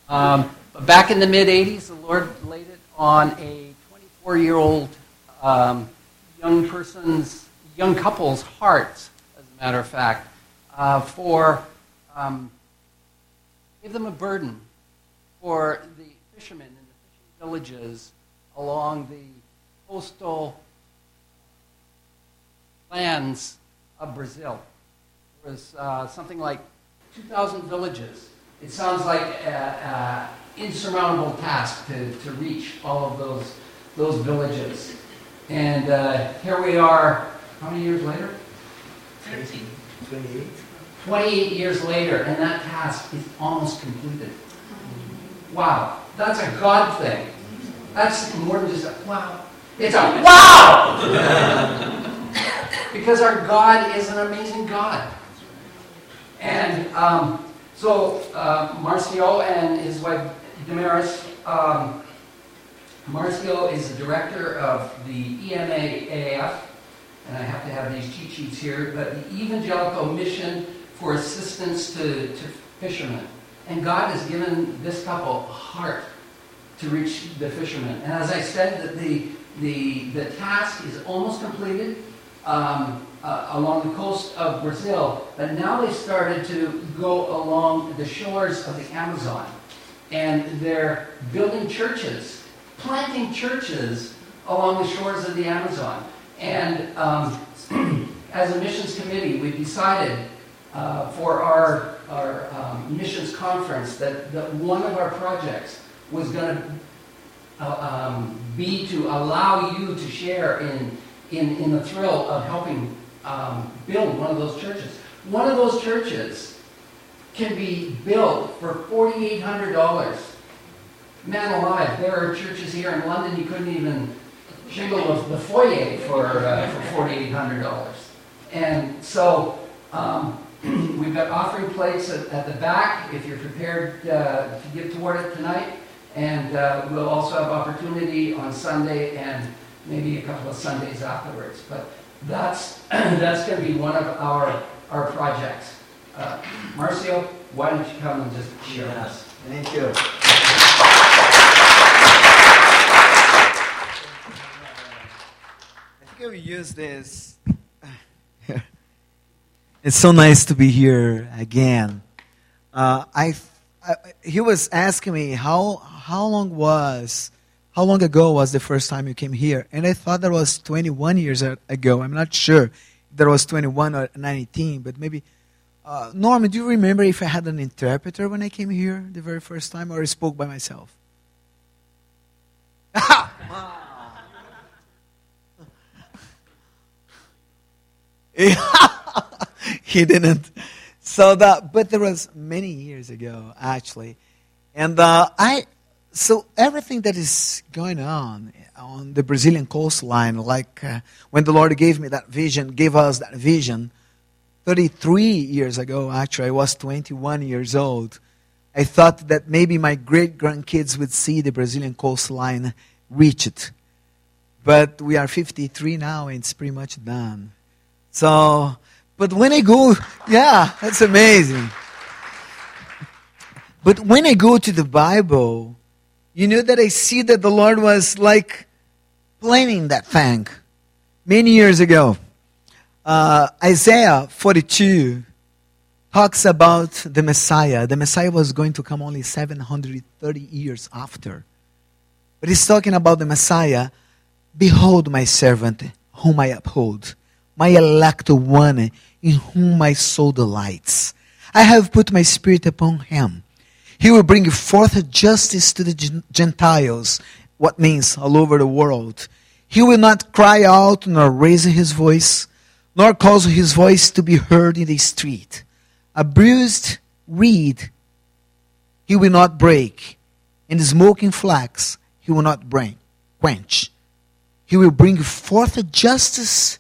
Back in the mid-'80s, the Lord laid it on a 24-year-old young couple's hearts, as a matter of fact, give them a burden for the fishermen in the fishing villages along the coastal lands of Brazil. There was something like 2,000 villages. It sounds like an insurmountable task to reach all of those villages. And here we are, how many years later? 13. 28. 28 years later, and that task is almost completed. Wow, that's a God thing. That's more than just a wow. It's a wow! Because our God is an amazing God. And so Marcio and his wife Damaris, Marcio is the director of the EMAAF, and I have to have these cheat sheets here, but the Evangelical Mission for Assistance to Fishermen. And God has given this couple a heart to reach the fishermen. And as I said, the task is almost completed along the coast of Brazil, but now they started to go along the shores of the Amazon. And they're building churches, planting churches along the shores of the Amazon. And as a missions committee, we decided for our missions conference that one of our projects was going to be to allow you to share in the thrill of helping build one of those churches. One of those churches can be built for $4,800. Man alive, there are churches here in London you couldn't even shingle the foyer for $4,800. And so we've got offering plates at the back if you're prepared to give toward it tonight. And we'll also have opportunity on Sunday and maybe a couple of Sundays afterwards. But that's going to be one of our projects. Marcio, why don't you come and just share with us? Thank you. I think I will use this. It's so nice to be here again. He was asking me how long ago was the first time you came here, and I thought that was 21 years ago. I'm not sure if that was 21 or 19, but maybe. Norman, do you remember if I had an interpreter when I came here the very first time, or I spoke by myself? He didn't. But there was many years ago, actually, and so everything that is going on the Brazilian coastline, like when the Lord gave us that vision, 33 years ago, actually, I was 21 years old. I thought that maybe my great-grandkids would see the Brazilian coastline reach it. But we are 53 now, and it's pretty much done. So, but when I go, yeah, that's amazing. But when I go to the Bible, you know that I see that the Lord was like planning that thing many years ago. Isaiah 42 talks about the Messiah. The Messiah was going to come only 730 years after. But he's talking about the Messiah. Behold my servant, whom I uphold, my elect one, in whom my soul delights. I have put my spirit upon him. He will bring forth justice to the Gentiles, what means all over the world. He will not cry out nor raise his voice, nor cause his voice to be heard in the street. A bruised reed he will not break, and smoking flax he will not quench. He will bring forth justice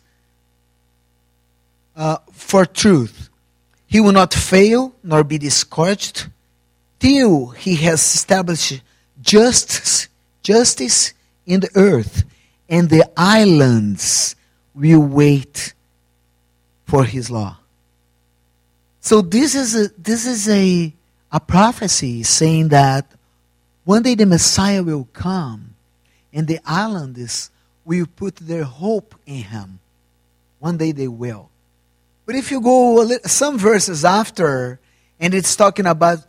for truth. He will not fail nor be discouraged till he has established justice in the earth, and the islands will wait for his law. So this is a prophecy saying that One day the Messiah will come, and the islanders will put their hope in him. One day they will. But if you go some verses after, and it's talking about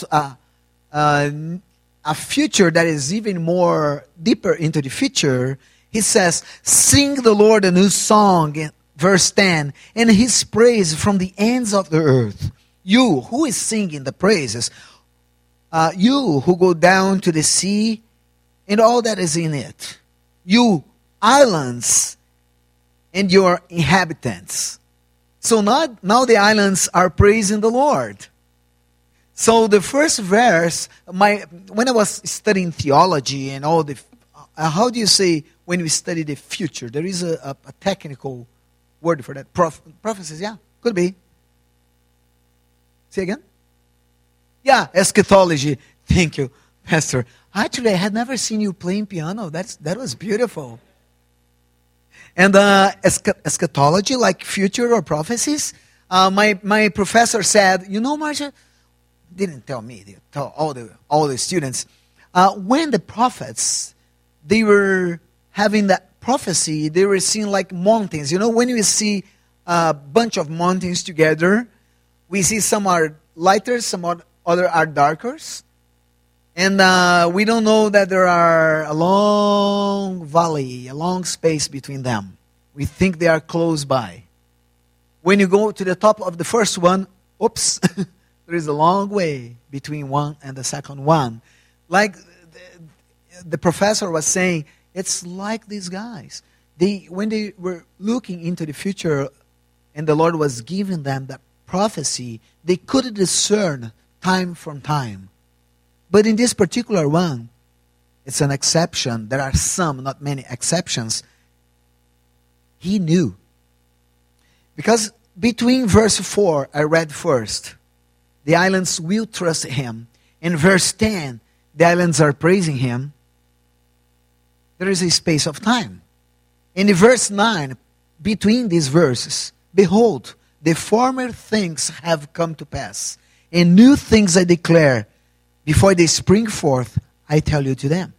a future that is even more deeper into the future, he says, sing the Lord a new song, in verse 10, and his praise from the ends of the earth. You, who is singing the praises? You who go down to the sea and all that is in it. You islands and your inhabitants. So now the islands are praising the Lord. So the first verse, when I was studying theology and all the, how do you say when we study the future? There is a technical word for that. Prophecies, yeah, could be. Say again? Yeah, eschatology. Thank you, Pastor. Actually, I had never seen you playing piano. That was beautiful. And eschatology, like future or prophecies, my professor said, you know, Marcia, didn't tell me, they tell all the students, when the prophets, they were having that prophecy, they were seeing like mountains. You know, when we see a bunch of mountains together, we see some are lighter, some other are darker. And we don't know that there are a long valley, a long space between them. We think they are close by. When you go to the top of the first one, oops, there is a long way between one and the second one. Like the professor was saying, it's like these guys. When they were looking into the future and the Lord was giving them that prophecy, they could discern time from time. But in this particular one, it's an exception. There are some, not many exceptions. He knew. Because between verse 4, I read first, the islands will trust him. In verse 10, the islands are praising him. There is a space of time. In verse 9, between these verses, behold, the former things have come to pass, and new things I declare. Before they spring forth, I tell you to them.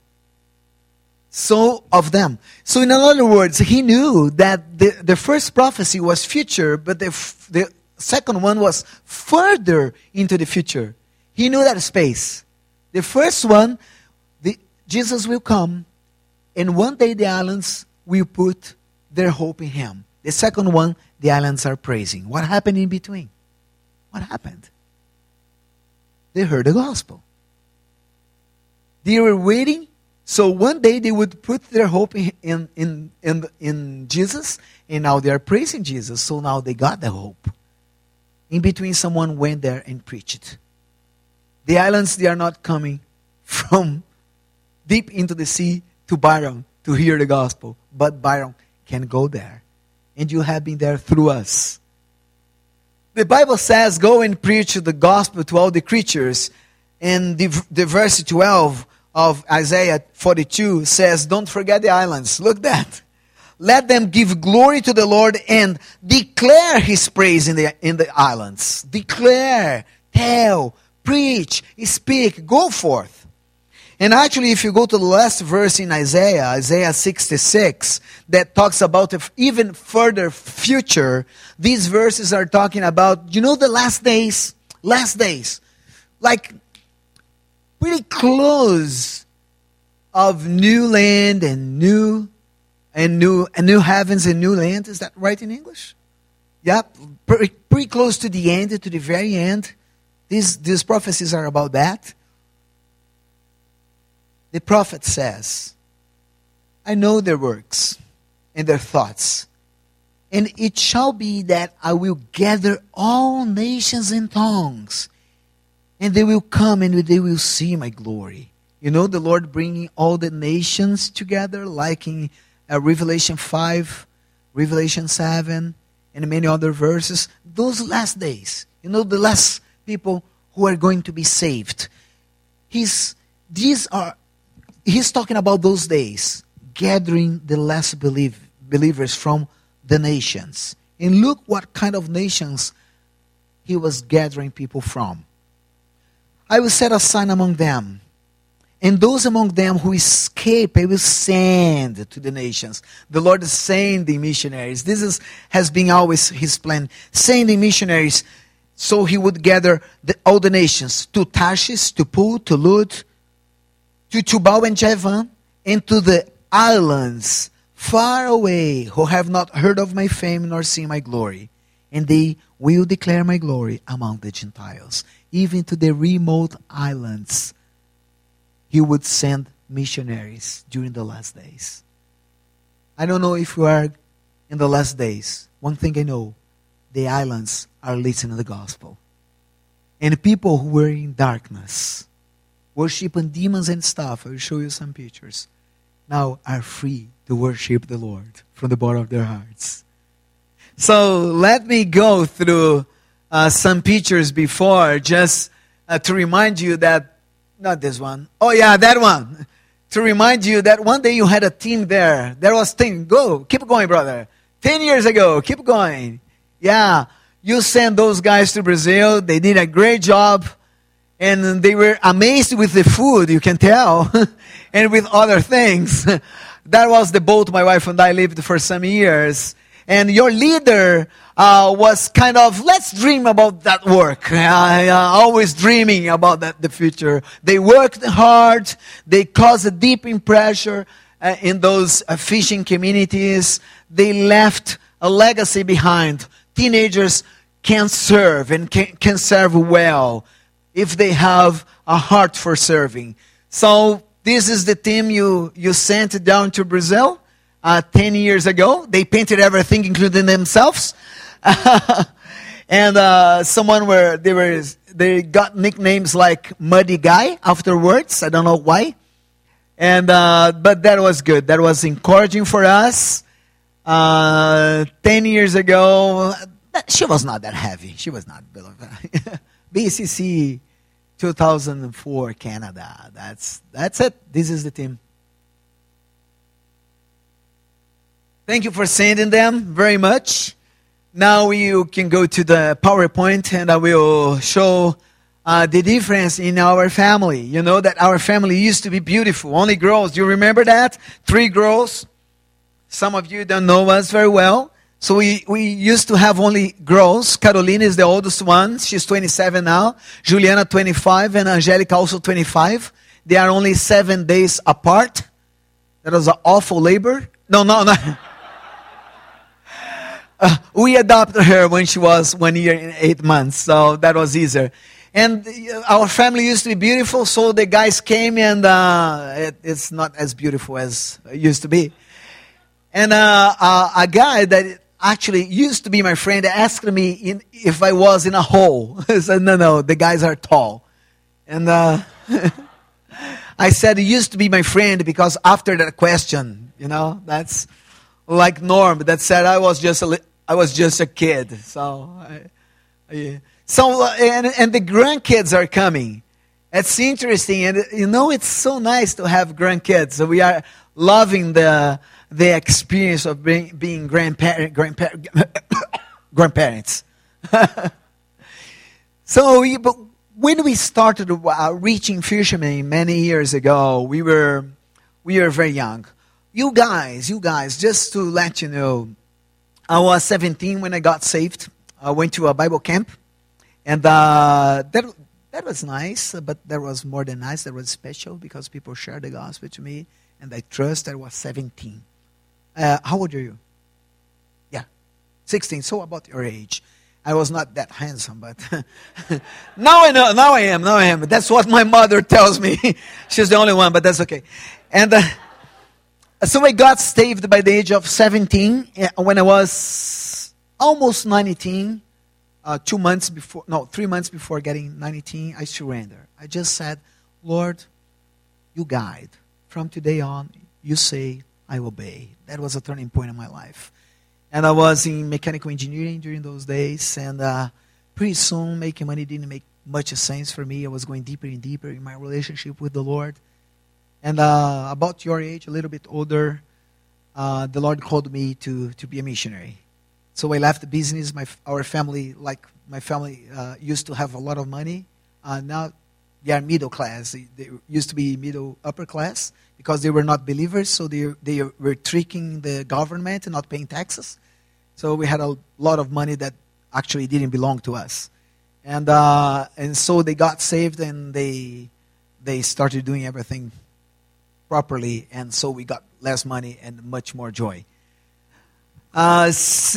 So, of them. So, in other words, he knew that the first prophecy was future, but the second one was further into the future. He knew that space. The first one, Jesus will come, and one day the islands will put their hope in him. The second one, the islands are praising. What happened in between? What happened? They heard the gospel. They were waiting, so one day they would put their hope in Jesus, and now they are praising Jesus, so now they got the hope. In between, someone went there and preached. The islands, they are not coming from deep into the sea to Byron to hear the gospel, but Byron can go there, and you have been there through us. The Bible says, go and preach the gospel to all the creatures. And the verse 12 of Isaiah 42 says, don't forget the islands. Look that. Let them give glory to the Lord and declare his praise in the islands. Declare, tell, preach, speak, go forth. And actually, if you go to the last verse in Isaiah 66, that talks about an even further future, these verses are talking about, you know, the last days, like pretty close of new land and new heavens and new land. Is that right in English? Yeah, pretty close to the end, to the very end. These prophecies are about that. The prophet says, I know their works and their thoughts, and it shall be that I will gather all nations and tongues, and they will come and they will see my glory. You know, the Lord bringing all the nations together, like in Revelation 5, Revelation 7, and many other verses. Those last days, you know, the last people who are going to be saved. He's talking about those days, gathering the last believers from the nations. And look what kind of nations he was gathering people from. I will set a sign among them, And those among them who escape, I will send to the nations. The Lord is sending missionaries. Has been always his plan. Sending missionaries so he would gather all the nations. To Tarshish, to Pul, to Lud, to Tubal and Javan, and to the islands far away who have not heard of my fame nor seen my glory. And they will declare my glory among the Gentiles. Even to the remote islands, he would send missionaries during the last days. I don't know if we are in the last days. One thing I know, the islands are listening to the gospel. And people who were in darkness, worshiping demons and stuff, I will show you some pictures, now are free to worship the Lord from the bottom of their hearts. So let me go through some pictures before, just to remind you that, not this one. Oh yeah, that one. To remind you that one day you had a team there. There was 10. Go. Keep going, brother. 10 years ago. Keep going. Yeah. You sent those guys to Brazil. They did a great job. And they were amazed with the food, you can tell. And with other things. That was the boat my wife and I lived for some years. And your leader was kind of, let's dream about that work. Always dreaming about the future. They worked hard. They caused a deep impression in those fishing communities. They left a legacy behind. Teenagers can serve and can serve well if they have a heart for serving. So this is the team you sent down to Brazil 10 years ago. They painted everything, including themselves. And someone they got nicknames like Muddy Guy afterwards. I don't know why. And but that was good. That was encouraging for us. 10 years ago, she was not that heavy. She was not below that. BCC 2004 Canada. That's it. This is the team. Thank you for sending them very much. Now you can go to the PowerPoint and I will show the difference in our family. You know that our family used to be beautiful. Only girls. Do you remember that? 3 girls. Some of you don't know us very well. So we used to have only girls. Carolina is the oldest one. She's 27 now. Juliana 25 and Angelica also 25. They are only 7 days apart. That was an awful labor. No. We adopted her when she was 1 year and 8 months, so that was easier. And our family used to be beautiful, so the guys came and it's not as beautiful as it used to be. And a guy that actually used to be my friend asked me if I was in a hole. I said, no, the guys are tall. And I said he used to be my friend because after that question, that's like Norm that said I was just a kid. So, and the grandkids are coming. It's interesting, and it's so nice to have grandkids. So we are loving the experience of being grandparents. So, but when we started reaching fishermen many years ago, we were very young. You guys, just to let you know, I was 17 when I got saved. I went to a Bible camp, and that was nice, but that was more than nice. That was special because people shared the gospel to me, and I trust I was 17. How old are you? Yeah, 16. So about your age. I was not that handsome, but now I know. Now I am. But that's what my mother tells me. She's the only one, but that's okay. And so I got saved by the age of 17. When I was almost 19, 3 months before getting 19, I surrendered. I just said, Lord, you guide. From today on, you say, I obey. That was a turning point in my life. And I was in mechanical engineering during those days. And pretty soon, making money didn't make much sense for me. I was going deeper and deeper in my relationship with the Lord. And about your age, a little bit older, the Lord called me to be a missionary. So I left the business. My family used to have a lot of money. Now they are middle class. They used to be middle upper class because they were not believers, so they were tricking the government and not paying taxes. So we had a lot of money that actually didn't belong to us. And so they got saved, and they started doing everything properly, and so we got less money and much more joy. And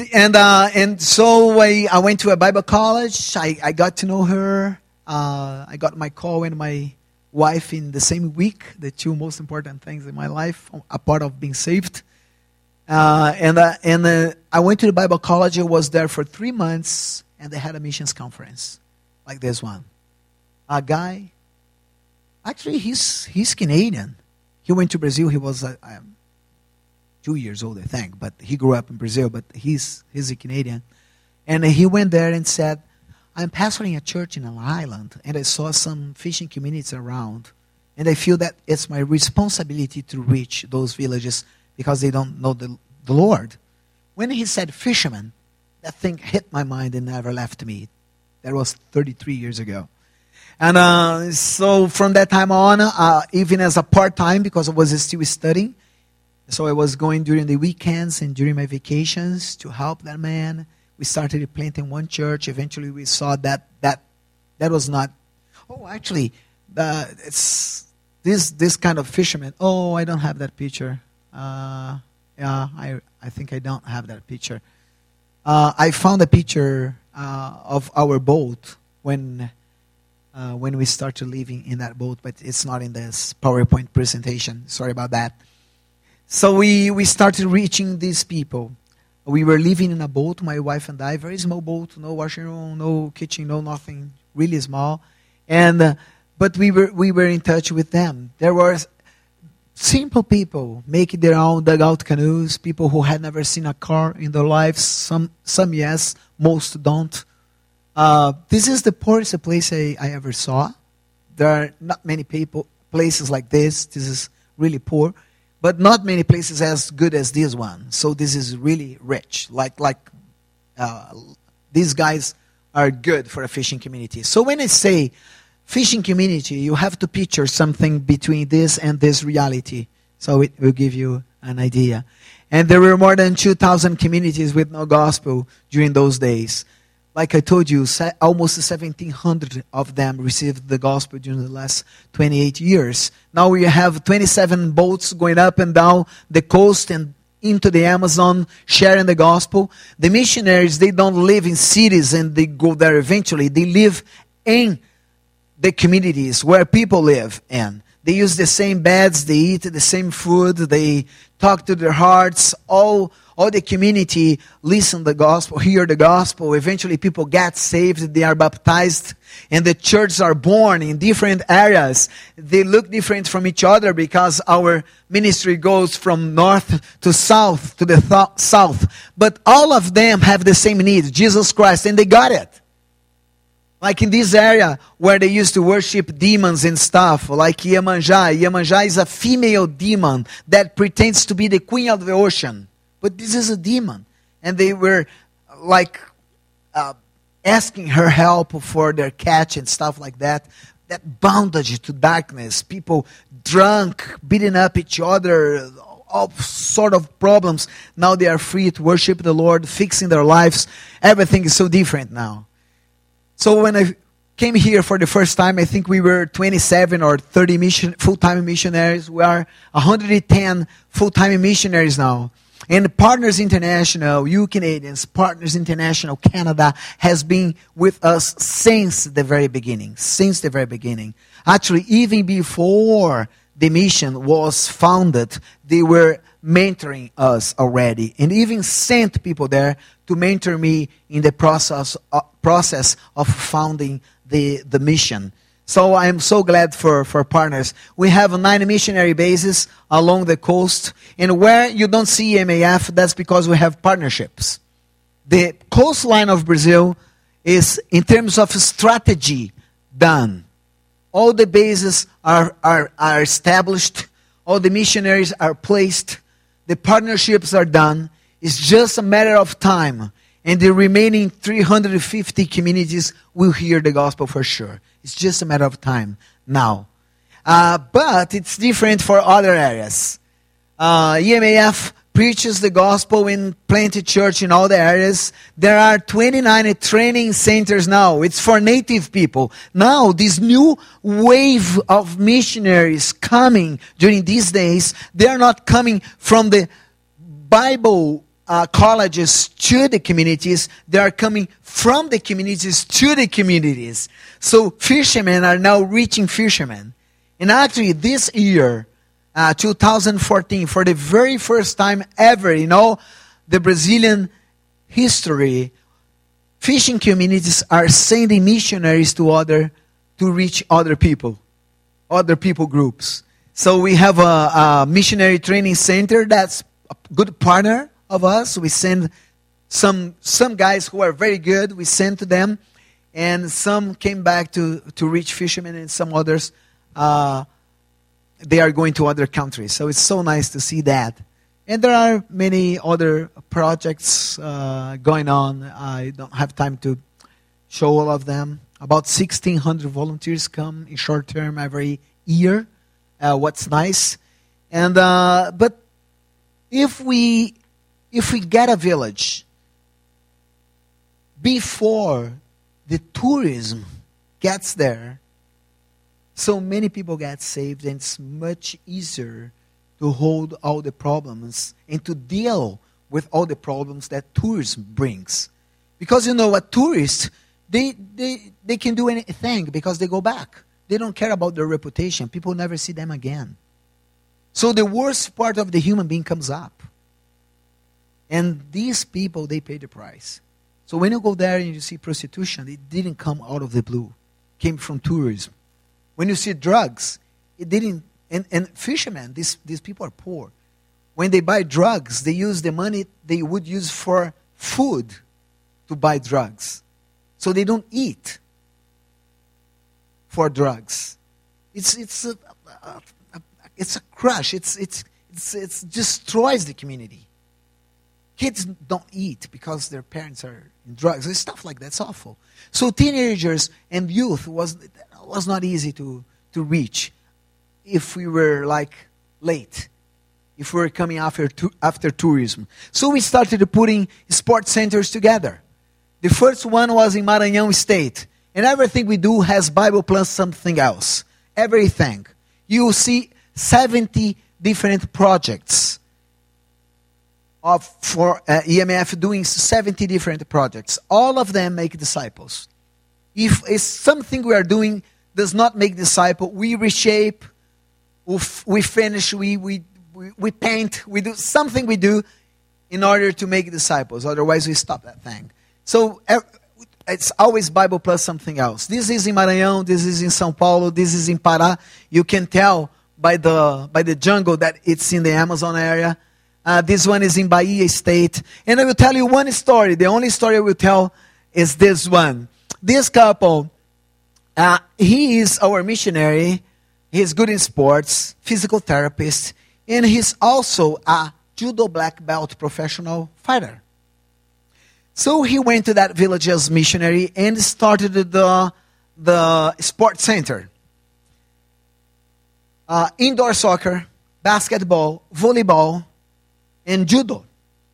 so I went to a Bible college. I got to know her. I got my call and my wife in the same week, the two most important things in my life, a part of being saved. And I went to the Bible college. I was there for 3 months, and they had a missions conference like this one. A guy, actually he's Canadian. He went to Brazil. He was 2 years old, I think, but he grew up in Brazil, but he's a Canadian. And he went there and said, I'm pastoring a church in an island, and I saw some fishing communities around, and I feel that it's my responsibility to reach those villages because they don't know the Lord. When he said fisherman, that thing hit my mind and never left me. That was 33 years ago. And so from that time on, even as a part-time, because I was still studying, so I was going during the weekends and during my vacations to help that man. We started planting one church. Eventually we saw that was not... Oh, actually, it's this kind of fisherman. Oh, I don't have that picture. I think I don't have that picture. I found a picture of our boat when we started living in that boat, but it's not in this PowerPoint presentation. Sorry about that. So we started reaching these people. We were living in a boat, my wife and I, very small boat, no washing room, no kitchen, no nothing, really small. And but we were in touch with them. There were simple people making their own dugout canoes, people who had never seen a car in their lives. Some yes, most don't. This is the poorest place I ever saw. There are not many places like this. This is really poor. But not many places as good as this one. So this is really rich. These guys are good for a fishing community. So when I say fishing community, you have to picture something between this and this reality. So it will give you an idea. And there were more than 2,000 communities with no gospel during those days. Like I told you, almost 1,700 of them received the gospel during the last 28 years. Now we have 27 boats going up and down the coast and into the Amazon, sharing the gospel. The missionaries, they don't live in cities and they go there eventually. They live in the communities where people live in. They use the same beds, they eat the same food, they talk to their hearts. All the community listen to the gospel, hear the gospel. Eventually people get saved, they are baptized, and the churches are born in different areas. They look different from each other because our ministry goes from north to south, to the south. But all of them have the same need, Jesus Christ, and they got it. Like in this area where they used to worship demons and stuff, like Iemanjá. Iemanjá is a female demon that pretends to be the queen of the ocean. But this is a demon. And they were like asking her help for their catch and stuff like that. That bondage to darkness. People drunk, beating up each other, all sort of problems. Now they are free to worship the Lord, fixing their lives. Everything is so different now. So when I came here for the first time, I think we were 27 or 30 full-time missionaries. We are 110 full-time missionaries now. And Partners International, you Canadians, Partners International Canada has been with us since the very beginning. Since the very beginning. Actually, even before the mission was founded, they were mentoring us already. And even sent people there to mentor me in the process of founding the mission. So I am so glad for Partners. We have 9 missionary bases along the coast. And where you don't see MAF, that's because we have partnerships. The coastline of Brazil is, in terms of strategy, done. All the bases are established. All the missionaries are placed. The partnerships are done. It's just a matter of time. And the remaining 350 communities will hear the gospel for sure. It's just a matter of time. now. But it's different for other areas. EMAF preaches the gospel in plenty church in all the areas. There are 29 training centers now. It's for native people. Now, this new wave of missionaries coming during these days, they are not coming from the Bible colleges to the communities. They are coming from the communities to the communities. So fishermen are now reaching fishermen. And actually, this year, 2014, for the very first time ever in all the Brazilian history, fishing communities are sending missionaries to reach other people groups. So we have a missionary training center that's a good partner of us. We send some guys who are very good. We send to them, and some came back to reach fishermen, and some others they are going to other countries. So it's so nice to see that. And there are many other projects going on. I don't have time to show all of them. About 1,600 volunteers come in short term every year. What's nice. And but if we get a village before the tourism gets there, so many people get saved, and it's much easier to hold all the problems and to deal with all the problems that tourism brings. Because a tourist, they can do anything because they go back. They don't care about their reputation. People never see them again. So the worst part of the human being comes up. And these people, they pay the price. So when you go there and you see prostitution, it didn't come out of the blue. It came from tourism. When you see drugs, it didn't. And fishermen, these people are poor. When they buy drugs, they use the money they would use for food to buy drugs. So they don't eat for drugs. It's a crush. It destroys the community. Kids don't eat because their parents are in drugs. It's stuff like that. It's awful. So teenagers and youth was not easy to reach if we were late, if we were coming after tourism. So we started putting sports centers together. The first one was in Maranhão State. And everything we do has Bible plus something else. Everything. You will see 70 different projects for EMF doing 70 different projects. All of them make disciples. If it's something we are doing does not make disciple, we reshape, we finish, we paint, we do something we do in order to make disciples. Otherwise, we stop that thing. So it's always Bible plus something else. This is in Maranhão, this is in São Paulo, this is in Pará. You can tell by the jungle that it's in the Amazon area. This one is in Bahia State. And I will tell you one story. The only story I will tell is this one. This couple, he is our missionary. He's good in sports, physical therapist, and he's also a judo black belt professional fighter. So he went to that village as missionary and started the sports center. Indoor soccer, basketball, volleyball, and judo.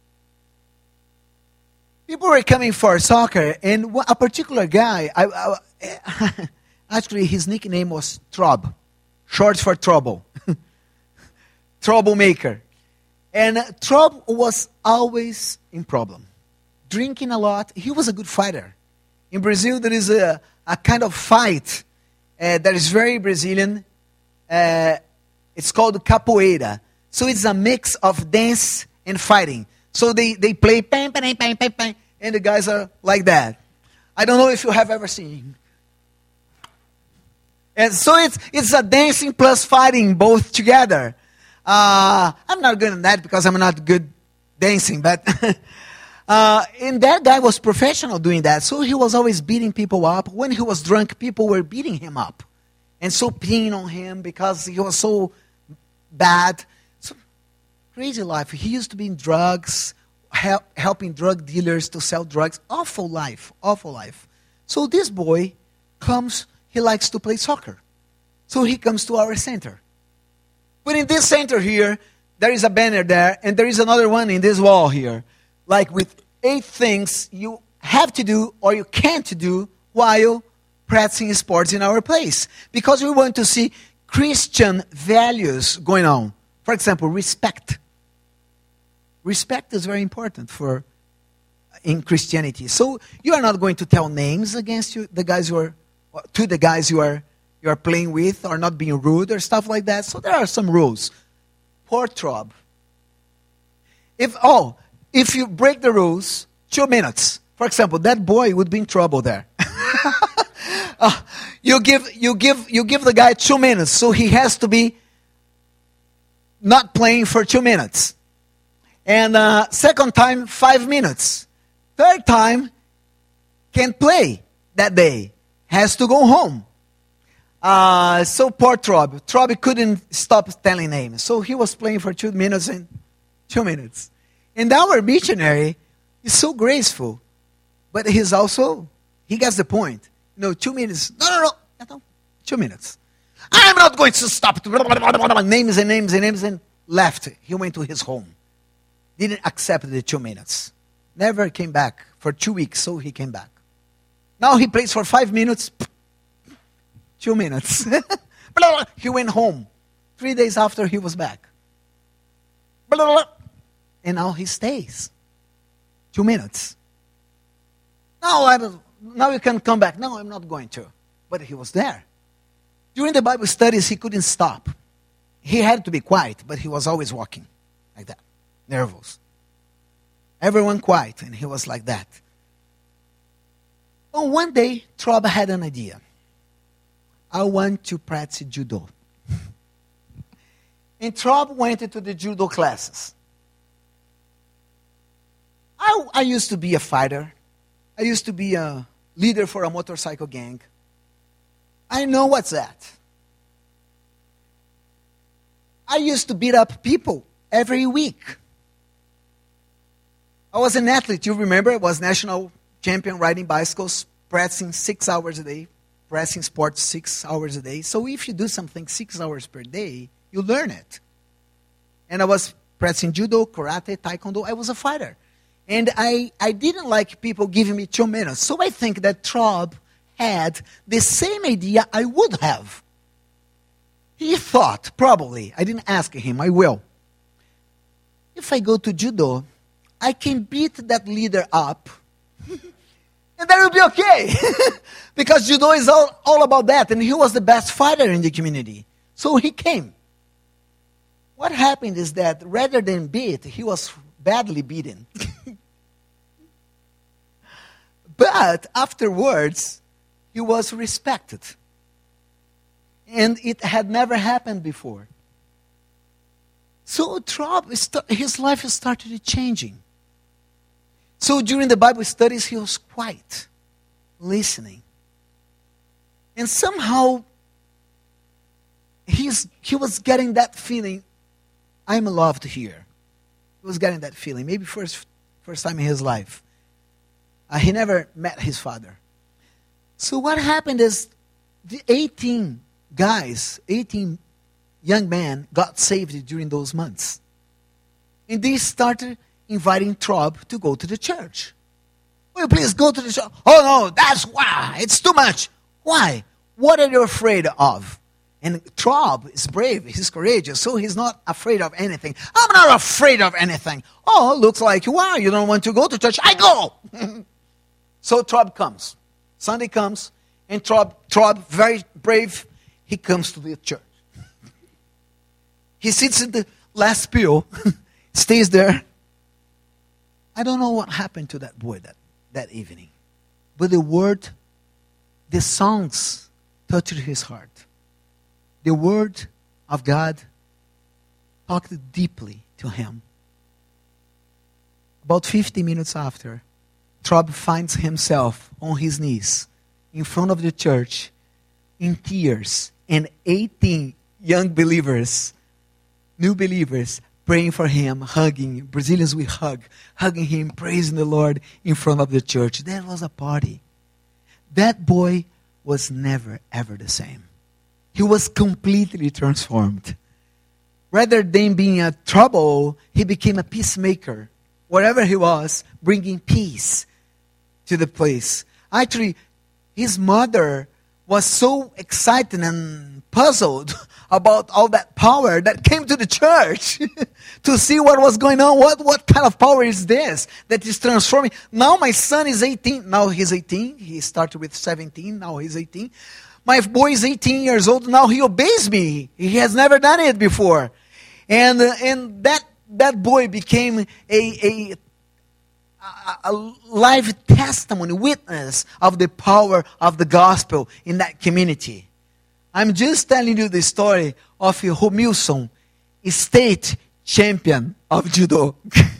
People were coming for soccer, and a particular guy, actually his nickname was Trob, short for trouble, troublemaker. And Trob was always in problem, drinking a lot. He was a good fighter. In Brazil, there is a kind of fight that is very Brazilian. It's called capoeira. So it's a mix of dance and fighting. So they play bang, bang, bang, bang, bang, and the guys are like that. I don't know if you have ever seen. And so it's a dancing plus fighting both together. I'm not good at that because I'm not good dancing, but and that guy was professional doing that. So he was always beating people up. When he was drunk, people were beating him up and so peeing on him because he was so bad. So crazy life. He used to be in drugs, helping drug dealers to sell drugs. Awful life, awful life. So this boy comes, he likes to play soccer. So he comes to our center. But in this center here, there is a banner there, and there is another one in this wall here. Like with 8 things you have to do or you can't do while practicing sports in our place. Because we want to see Christian values going on. For example, respect. Respect is very important in Christianity. So you are not going to tell names against the guys you are playing with, or not being rude or stuff like that. So there are some rules. Poor Trob. If you break the rules, 2 minutes. For example, that boy would be in trouble there. You give the guy 2 minutes, so he has to be not playing for 2 minutes. And second time, 5 minutes. Third time, can't play that day. Has to go home. So poor Trob. Trob couldn't stop telling names. So he was playing for 2 minutes and 2 minutes. And our missionary is so graceful. But he gets the point. 2 minutes. No. 2 minutes. I'm not going to stop. Names and left. He went to his home. Didn't accept the 2 minutes. Never came back for 2 weeks, so he came back. Now he plays for 5 minutes. 2 minutes. He went home. 3 days after, he was back. And now he stays. 2 minutes. Now you can come back. No, I'm not going to. But he was there. During the Bible studies, he couldn't stop. He had to be quiet, but he was always walking like that, nervous. Everyone quiet, and he was like that. Oh, one day, Trob had an idea. I want to practice judo. And Trob went into the judo classes. I used to be a fighter. I used to be a leader for a motorcycle gang. I know what's that. I used to beat up people every week. I was an athlete, you remember? I was national champion riding bicycles, practicing 6 hours a day, practicing sports 6 hours a day. So if you do something 6 hours per day, you learn it. And I was practicing judo, karate, taekwondo. I was a fighter. And I didn't like people giving me 2 minutes. So I think that Trob had the same idea I would have. He thought, probably, I didn't ask him, I will. If I go to judo, I can beat that leader up, and that will be okay. Because judo is all about that, and he was the best fighter in the community. So he came. What happened is that rather than beat, he was badly beaten. But afterwards, he was respected. And it had never happened before. So Trob, his life started changing. So during the Bible studies, he was quiet, listening. And somehow, he was getting that feeling, I'm loved here. He was getting that feeling, maybe first time in his life. He never met his father. So what happened is, the 18 young men got saved during those months. And they started inviting Trob to go to the church. Will you please go to the church? Oh no, that's why. It's too much. Why? What are you afraid of? And Trob is brave, he's courageous, so he's not afraid of anything. I'm not afraid of anything. Oh, looks like you are. You don't want to go to church. I go! So Trob comes. Sunday comes, and Trob, very brave, he comes to the church. He sits in the last pew, stays there. I don't know what happened to that boy that evening. But the songs touched his heart. The word of God talked deeply to him. About 50 minutes after, Trob finds himself on his knees in front of the church in tears, and 18 young believers, new believers, praying for him, hugging. Brazilians, we hugging him, praising the Lord in front of the church. That was a party. That boy was never, ever the same. He was completely transformed. Rather than being a trouble, he became a peacemaker. Wherever he was, bringing peace to the place. Actually, his mother was so excited and puzzled about all that power that came to the church to see what was going on. What kind of power is this that is transforming? Now my son is 18. Now he's 18. He started with 17. Now he's 18. My boy is 18 years old. Now he obeys me. He has never done it before. And that boy became a live testimony, witness of the power of the gospel in that community. I'm just telling you the story of Romilson, state champion of judo.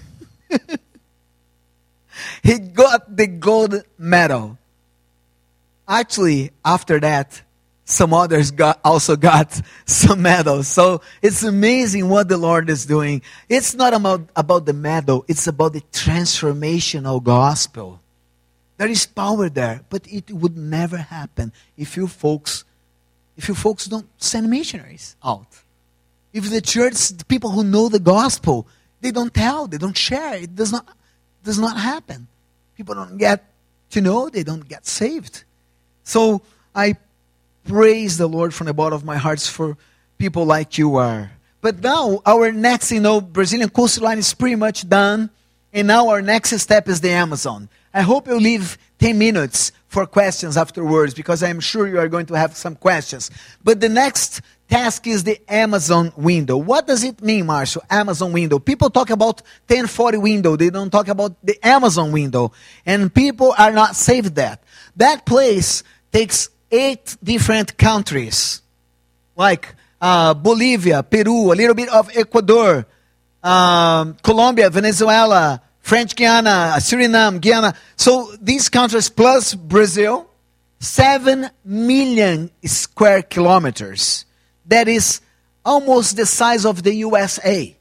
He got the gold medal. Actually, after that, some others also got some medals. So it's amazing what the Lord is doing. It's not about the medal. It's about the transformational gospel. There is power there, but it would never happen if you folks don't send missionaries out. If the church, the people who know the gospel, they don't tell, they don't share, it does not happen. People don't get to know, they don't get saved. So I praise the Lord from the bottom of my heart for people like you are. But now our next, Brazilian coastline is pretty much done. And now our next step is the Amazon. I hope you'll leave 10 minutes for questions afterwards, because I'm sure you are going to have some questions. But the next task is the Amazon window. What does it mean, Marshall? Amazon window. People talk about 1040 window. They don't talk about the Amazon window. And people are not saved that. That place takes 8 different countries, like Bolivia, Peru, a little bit of Ecuador, Colombia, Venezuela, French Guiana, Suriname, Guyana. So these countries plus Brazil, 7 million square kilometers. That is almost the size of the USA.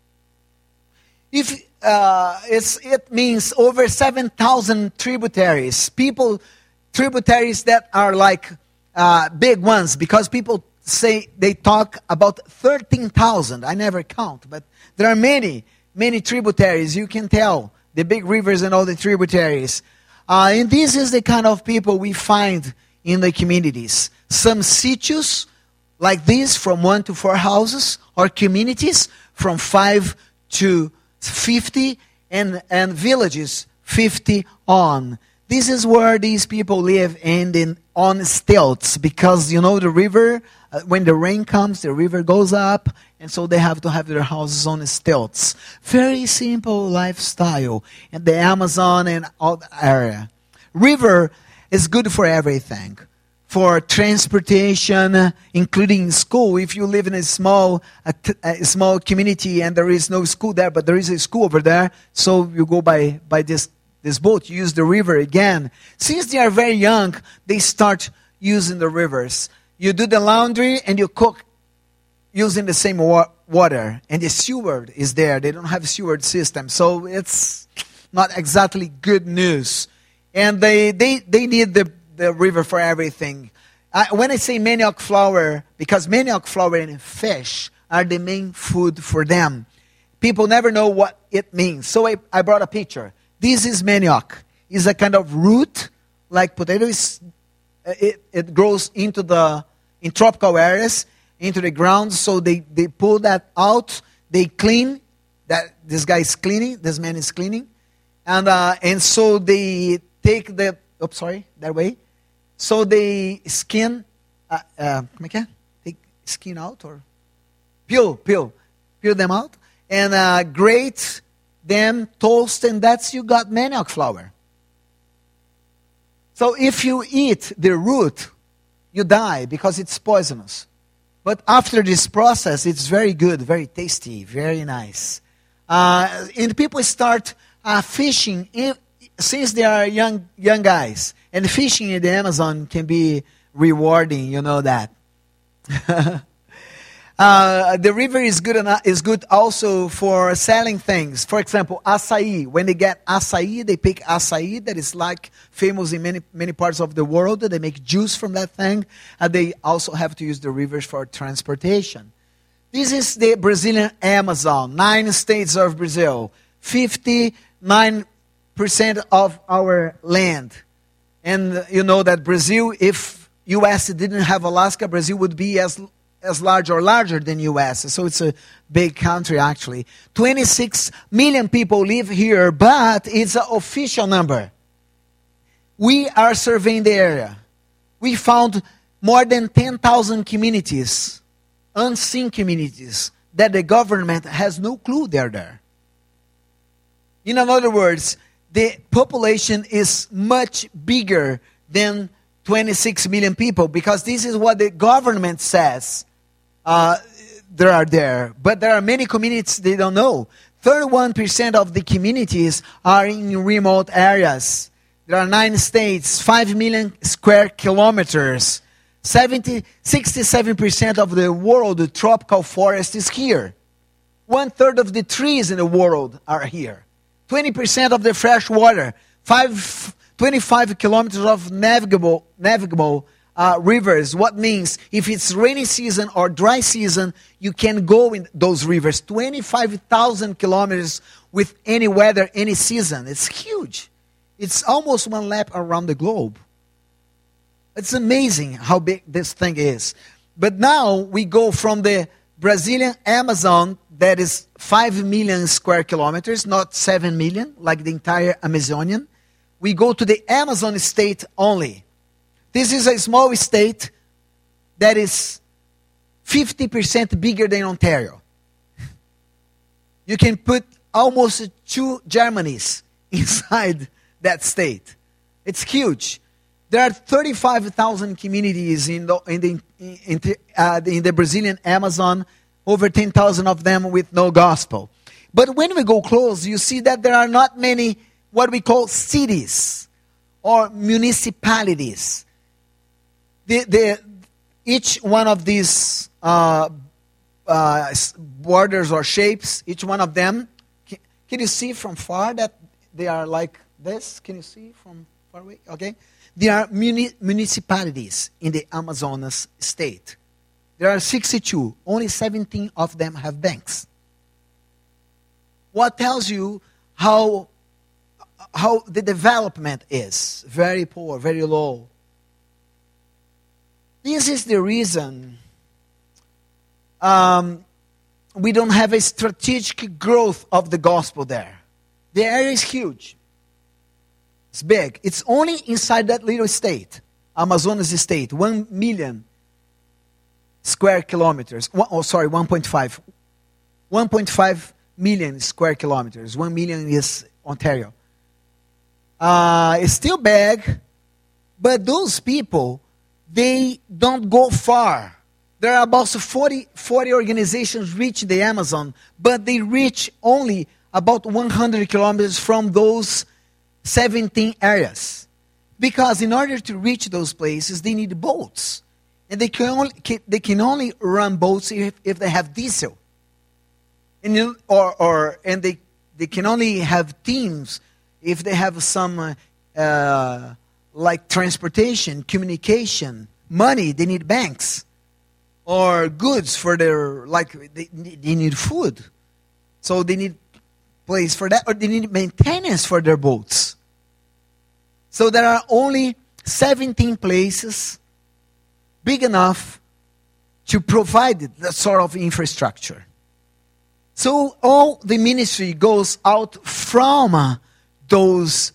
It means over 7,000 tributaries. Tributaries that are like big ones, because people say they talk about 13,000. I never count, but there are many tributaries. You can tell the big rivers and all the tributaries. And this is the kind of people we find in the communities. Some sitios like this, from 1 to 4 houses, or communities from 5 to 50, and villages 50 on. This is where these people live, and on stilts, because the river, when the rain comes, the river goes up, and so they have to have their houses on stilts. Very simple lifestyle in the Amazon and all the area. River is good for everything. For transportation, including school. If you live in a small community and there is no school there, but there is a school over there, so you go by this boat, you use the river again. Since they are very young, they start using the rivers. You do the laundry and you cook using the same water. And the sewer is there. They don't have a sewer system. So it's not exactly good news. And they need the river for everything. When I say manioc flour, because manioc flour and fish are the main food for them. People never know what it means. So I brought a picture. This is manioc. It's a kind of root, like potatoes. It grows in tropical areas, into the ground. So they pull that out. They clean. This guy is cleaning. This man is cleaning. And so they take that way. So they skin, take skin out or peel them out, and grate them, toast, and you got manioc flour. So if you eat the root, you die because it's poisonous. But after this process, it's very good, very tasty, very nice. And people start fishing since they are young guys. And fishing in the Amazon can be rewarding, you know that. The river is good also for selling things. For example, acai. When they get acai, they pick acai that is like famous in many parts of the world. They make juice from that thing. And they also have to use the rivers for transportation. This is the Brazilian Amazon, 9 states of Brazil, 59% of our land. And you know that Brazil, if U.S. didn't have Alaska, Brazil would be as large or larger than U.S. So it's a big country, actually. 26 million people live here, but it's an official number. We are surveying the area. We found more than 10,000 communities, unseen communities, that the government has no clue they're there. In other words, the population is much bigger than 26 million people, because this is what the government says there are there. But there are many communities they don't know. 31% of the communities are in remote areas. There are 9 states, 5 million square kilometers. 67% of the world tropical forest is here. 1/3 of the trees in the world are here. 20% of the fresh water. 25 kilometers of navigable rivers. What means if it's rainy season or dry season, you can go in those rivers. 25,000 kilometers with any weather, any season. It's huge. It's almost one lap around the globe. It's amazing how big this thing is. But now we go from the Brazilian Amazon, that is 5 million square kilometers, not 7 million, like the entire Amazonian. We go to the Amazon state only. This is a small state that is 50% bigger than Ontario. You can put almost 2 Germanys inside that state. It's huge. There are 35,000 communities in the Brazilian Amazon, over 10,000 of them with no gospel. But when we go close, you see that there are not many what we call cities or municipalities. Each one of these borders or shapes, each one of them, can you see from far that they are like this? Can you see from far away? Okay. There are municipalities in the Amazonas state. There are 62. Only 17 of them have banks. What tells you how the development is? Very poor, very low. This is the reason we don't have a strategic growth of the gospel there. The area is huge. It's big. It's only inside that little state, Amazonas state, 1 million square kilometers. 1.5. 1.5 million square kilometers. 1 million is Ontario. It's still big, but those people, they don't go far. There are about 40 organizations reach the Amazon, but they reach only about 100 kilometers from those 17 areas. Because in order to reach those places, they need boats. And they can only run boats if they have diesel. And they can only have teams if they have some like transportation, communication, money. They need banks or goods for their, like they need food. So they need place for that, or they need maintenance for their boats. So there are only 17 places big enough to provide that sort of infrastructure. So all the ministry goes out from those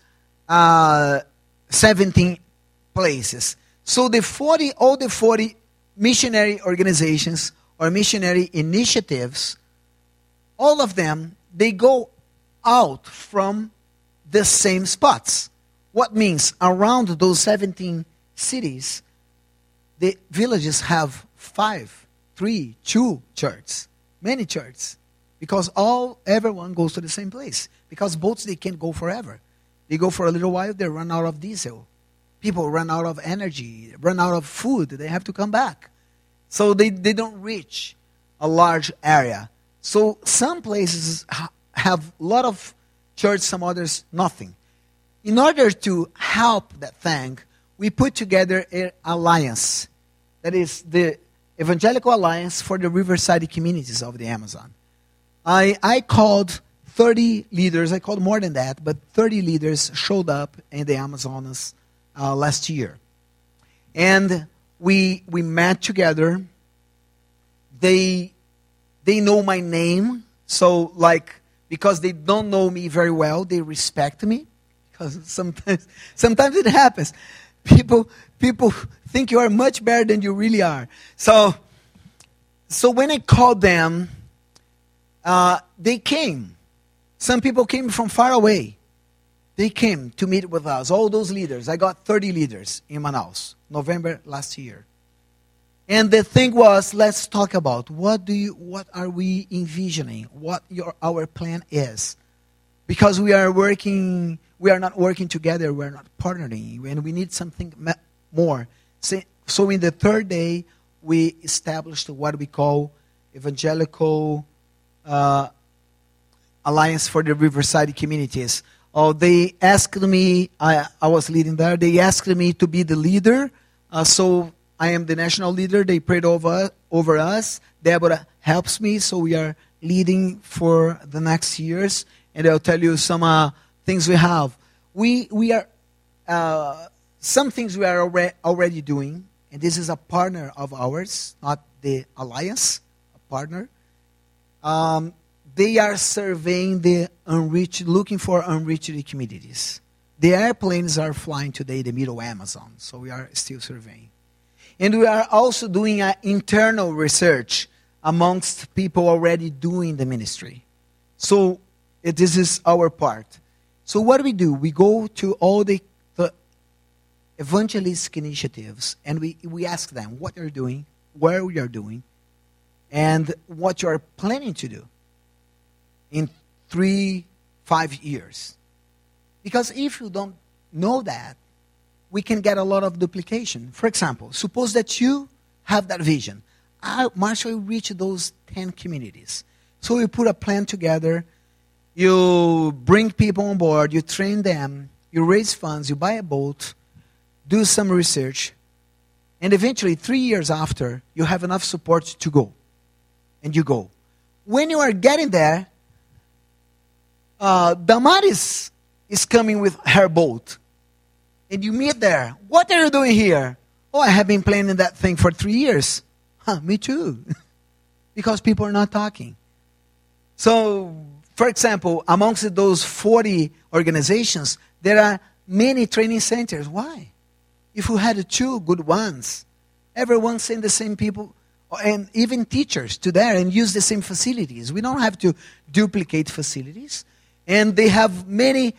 17 places. So all the 40 missionary organizations or missionary initiatives, all of them, they go out from the same spots. What means around those 17 cities, the villages have 5, 3, 2 churches, many churches, because everyone goes to the same place. Because boats, they can't go forever. They go for a little while, they run out of diesel. People run out of energy, run out of food. They have to come back. So they don't reach a large area. So some places have a lot of church, some others nothing. In order to help that thing, we put together an alliance. That is the Evangelical Alliance for the Riverside Communities of the Amazon. I called 30 leaders. I called more than that, but 30 leaders showed up in the Amazonas last year. And we met together. They know my name. So, because they don't know me very well, they respect me. Because sometimes it happens. People think you are much better than you really are. So when I called them, they came. Some people came from far away. They came to meet with us, all those leaders. I got 30 leaders in Manaus, November last year. And the thing was, let's talk about what are we envisioning, what our plan is. Because we are not working together, we are not partnering, and we need something more. So in the third day, we established what we call Evangelical Alliance for the Riverside Communities. They asked me, I was leading there, they asked me to be the leader, so I am the national leader. They prayed over us. Deborah helps me, so we are leading for the next years. And I'll tell you some things we have. We are some things we are already doing, and this is a partner of ours, not the alliance, a partner. They are surveying the unreached, looking for unreached communities. The airplanes are flying today the Middle Amazon, so we are still surveying. And we are also doing internal research amongst people already doing the ministry. So this is our part. So what do? We go to all the evangelistic initiatives, and we ask them what they're doing, where we are doing, and what you are planning to do in 3-5 years. Because if you don't know that, we can get a lot of duplication. For example, suppose that you have that vision. Marshall will reach those 10 communities. So you put a plan together, you bring people on board, you train them, you raise funds, you buy a boat, do some research, and eventually 3 years after, you have enough support to go. And you go. When you are getting there, Damaris is coming with her boat. And you meet there. What are you doing here? Oh, I have been planning that thing for 3 years. Me too. Because people are not talking. So, for example, amongst those 40 organizations, there are many training centers. Why? If we had 2 good ones, everyone send the same people, and even teachers to there and use the same facilities. We don't have to duplicate facilities. And they have many,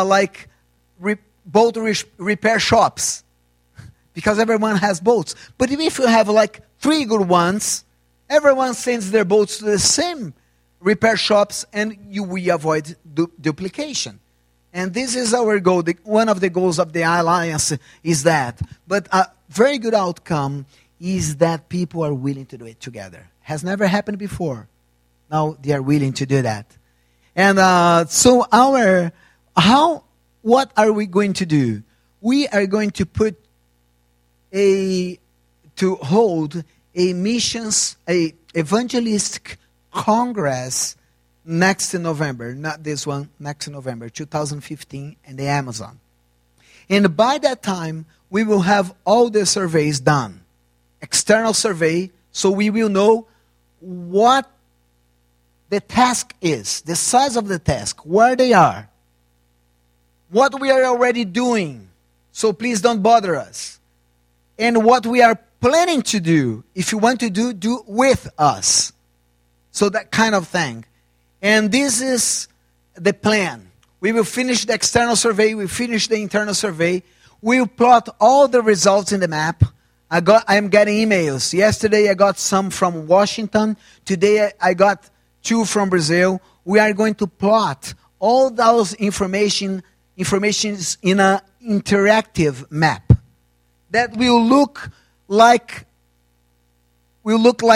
boat repair shops, because everyone has boats. But if you have 3 good ones, everyone sends their boats to the same repair shops, and we avoid duplication. And this is our goal. One of the goals of the Alliance is that. But a very good outcome is that people are willing to do it together. Has never happened before. Now they are willing to do that. And what are we going to do? We are going to hold a evangelistic congress next November, not this one, next November, 2015, in the Amazon. And by that time, we will have all the surveys done. External survey, so we will know what the task is, the size of the task, where they are, what we are already doing, so please don't bother us, and what we are planning to do. If you want to do with us. So that kind of thing. And this is the plan. We will finish the external survey, we finish the internal survey, we'll plot all the results in the map. I am getting emails. Yesterday I got some from Washington. Today I got 2 from Brazil. We are going to plot all those informations in an interactive map that will look like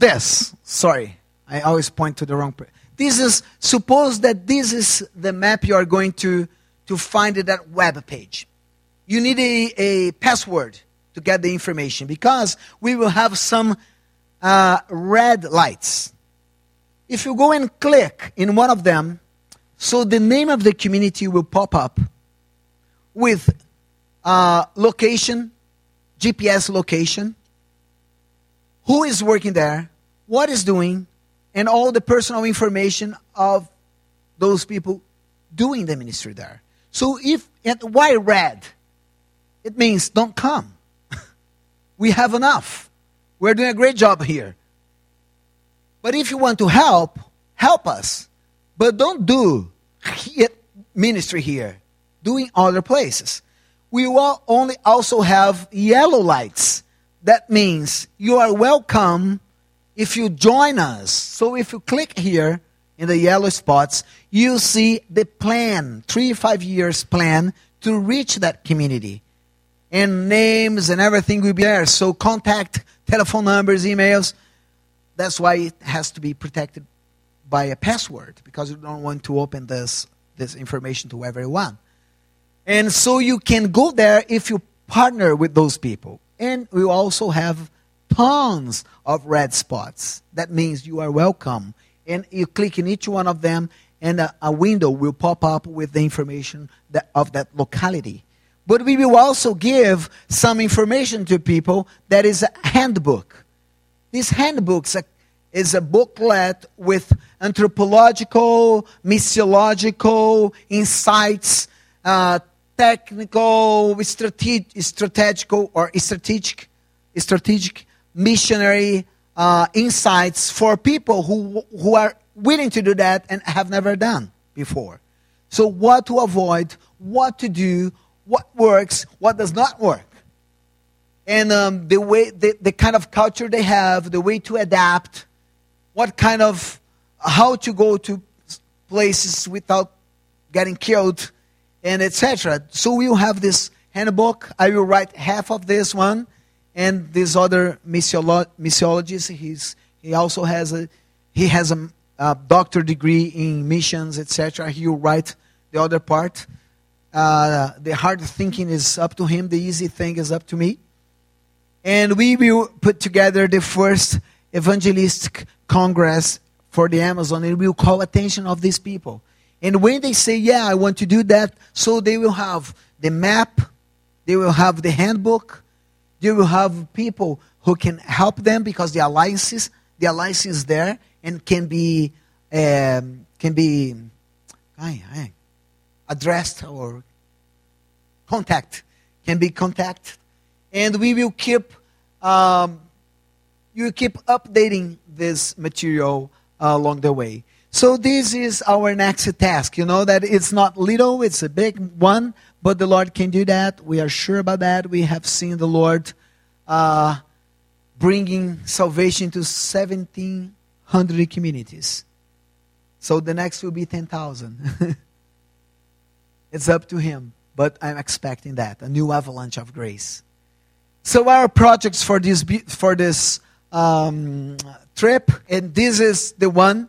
this. Sorry, I always point to the wrong place. Suppose that this is the map you are going to find at that web page. You need a password to get the information, because we will have some red lights. If you go and click in one of them, so the name of the community will pop up with location, GPS location, who is working there, what is doing, and all the personal information of those people doing the ministry there. So why red? It means don't come. We have enough. We're doing a great job here. But if you want to help us. But don't do ministry here. Do in other places. We will only also have yellow lights. That means you are welcome if you join us. So if you click here in the yellow spots, you see the plan, 3-5 years plan to reach that community. And names and everything will be there. So contact, telephone numbers, emails. That's why it has to be protected by a password, because you don't want to open this information to everyone. And so you can go there if you partner with those people. And we also have tons of red spots. That means you are welcome. And you click in each one of them, and a window will pop up with the information of that locality. But we will also give some information to people that is a handbook. This handbook is a booklet with anthropological, missiological insights, technical, strategic missionary insights for people who are willing to do that and have never done before. So what to avoid, what to do, what works, what does not work. And the kind of culture they have, the way to adapt, how to go to places without getting killed, and etc. So we'll have this handbook. I will write half of this one, and this other missiologist, he also has a doctor degree in missions, etc. He will write the other part. The hard thinking is up to him. The easy thing is up to me. And we will put together the first evangelistic congress for the Amazon, and we will call attention of these people. And when they say, yeah, I want to do that, so they will have the map, they will have the handbook, they will have people who can help them, because the alliance is there and can be addressed or can be contacted. And we will keep updating this material along the way. So this is our next task. You know that it's not little, it's a big one, but the Lord can do that. We are sure about that. We have seen the Lord bringing salvation to 1,700 communities. So the next will be 10,000. It's up to Him, but I'm expecting that, a new avalanche of grace. So our projects for this trip, and this is the one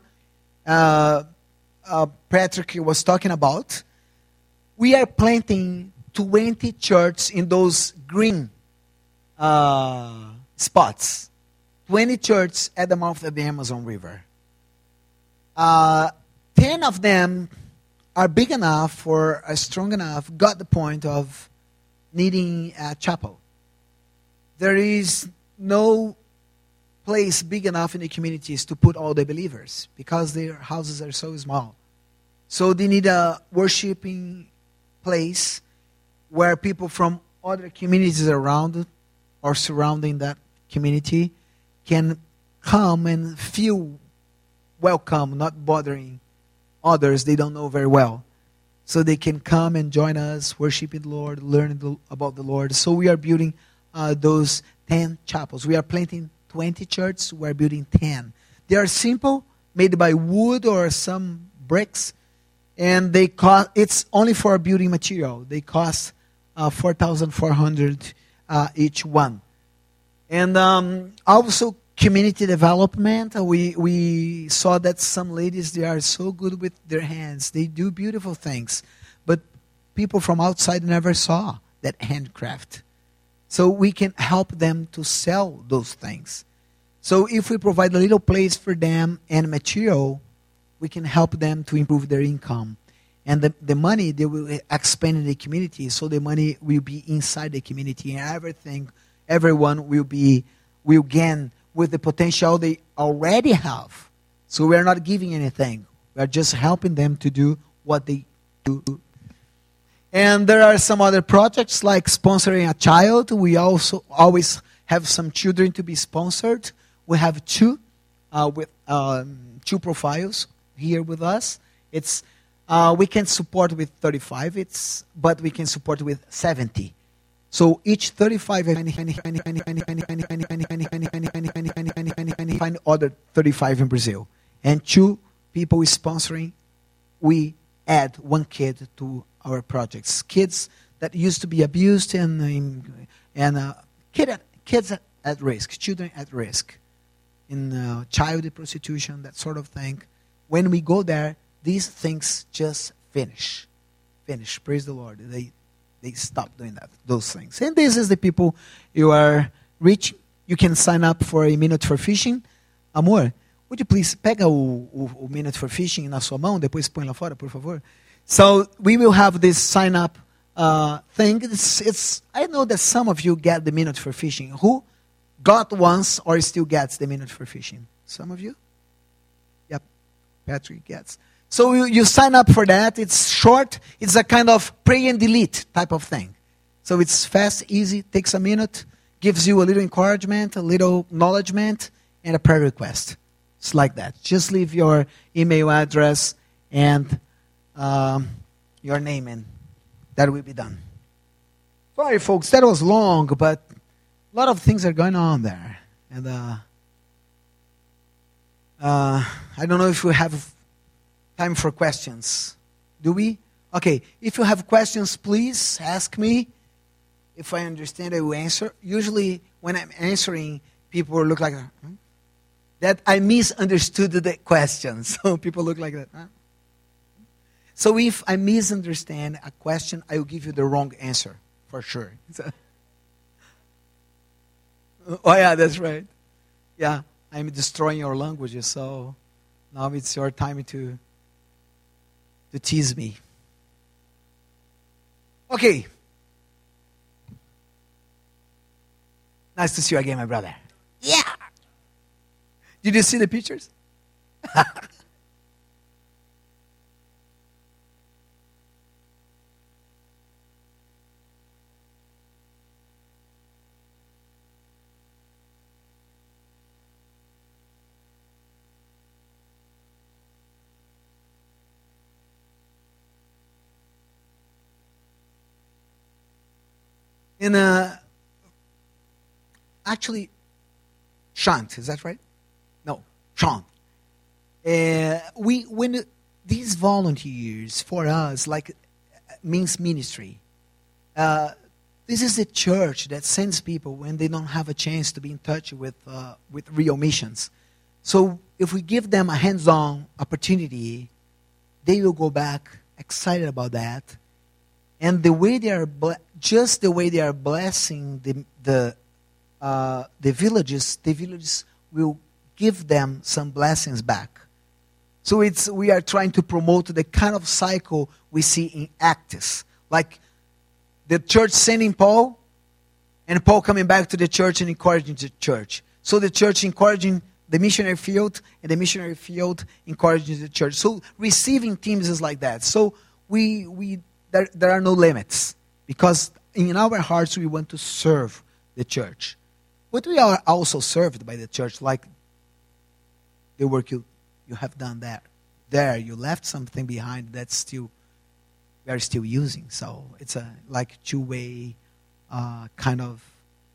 Patrick was talking about. We are planting 20 churches in those green spots. 20 churches at the mouth of the Amazon River. 10 of them are big enough or are strong enough, got the point of needing a chapel. There is no place big enough in the communities to put all the believers, because their houses are so small. So they need a worshiping place where people from other communities around or surrounding that community can come and feel welcome, not bothering others they don't know very well. So they can come and join us, worshiping the Lord, learn about the Lord. So we are building those 10 chapels. We are planting 20 churches. We are building 10. They are simple, made by wood or some bricks, and they cost. It's only for building material. They cost 4,400 each one. And also community development. We saw that some ladies, they are so good with their hands. They do beautiful things. But people from outside never saw that handcraft. So we can help them to sell those things. So if we provide a little place for them and material, we can help them to improve their income. And the money, they will expand in the community, so the money will be inside the community, and everyone will gain with the potential they already have. So we are not giving anything. We are just helping them to do what they do. And there are some other projects like sponsoring a child. We also always have some children to be sponsored. We have two with two profiles here with us. It's we can support with 35, but we can support with 70. So each 35 find other 35 in Brazil. And two people sponsoring, we add one kid to our projects. Kids that used to be abused and kids at risk, children at risk in child prostitution, that sort of thing. When we go there, these things just finish. Praise the Lord. They stop doing those things. And this is the people you are reaching. You can sign up for a Minute for Fishing. Amor, would you please pega o Minute for Fishing na sua mão, depois põe lá fora, por favor? So we will have this sign up thing. I know that some of you get the Minute for Fishing. Who got once or still gets the Minute for Fishing? Some of you? Yep, Patrick gets. So you sign up for that. It's short. It's a kind of pray and delete type of thing. So it's fast, easy, takes a minute, gives you a little encouragement, a little acknowledgement, and a prayer request. It's like that. Just leave your email address and your name, and that will be done. Sorry, folks, that was long, but a lot of things are going on there. And I don't know if we have time for questions. Do we? Okay. If you have questions, please ask me. If I understand, I will answer. Usually, when I'm answering, people look like that. I misunderstood the question. So people look like that. Huh? So if I misunderstand a question, I will give you the wrong answer for sure. Oh yeah, that's right. Yeah, I'm destroying your languages. So now it's your time to tease me. Okay. Nice to see you again, my brother. Yeah. Did you see the pictures? Actually, Shant, is that right? No, Sean. When these volunteers for us, like means ministry. This is a church that sends people when they don't have a chance to be in touch with real missions. So if we give them a hands-on opportunity, they will go back excited about that. And the way they are, just the way they are blessing the villages will give them some blessings back. So we are trying to promote the kind of cycle we see in Acts, like the church sending Paul, and Paul coming back to the church and encouraging the church. So the church encouraging the missionary field, and the missionary field encouraging the church. So receiving teams is like that. So there are no limits, because in our hearts we want to serve the church. But we are also served by the church, like the work you have done there. There, you left something behind that we are still using. So it's a like two-way kind of,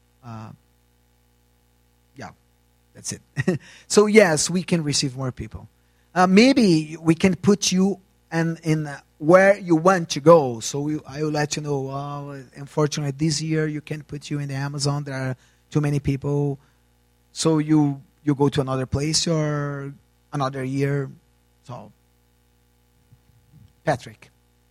yeah, that's it. So yes, we can receive more people. Maybe we can put you in where you want to go. So I will let you know, unfortunately this year you can't put you in the Amazon. There are too many people. So you you go to another place or another year. So, Patrick.